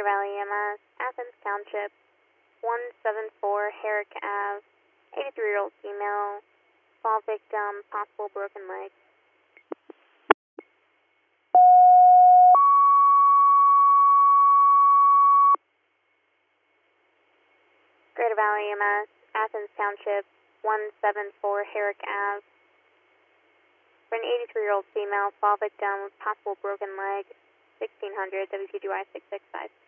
Valley EMS, Athens Township, 174 Herrick Ave, 83-year-old female, fall victim, possible broken leg. Greater Valley EMS, Athens Township, 174 Herrick Ave, for an 83-year-old female, fall victim, possible broken leg, 1600 WPGY 665.